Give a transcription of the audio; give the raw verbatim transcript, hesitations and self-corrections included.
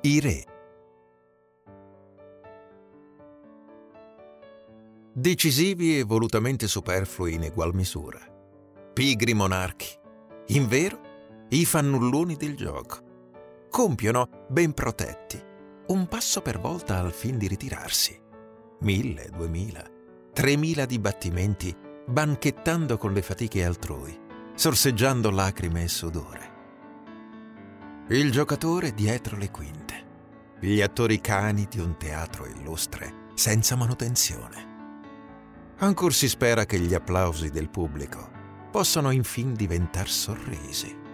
I re. Decisivi e volutamente superflui in egual misura. Pigri monarchi, invero i fannulloni del gioco. Compiono, ben protetti, un passo per volta al fin di ritirarsi. Mille, duemila, tremila dibattimenti, banchettando con le fatiche altrui, sorseggiando lacrime e sudore. Il giocatore dietro le quinte, gli attori cani di un teatro illustre, senza manutenzione. Ancor si spera che gli applausi del pubblico possano infin diventar sorrisi.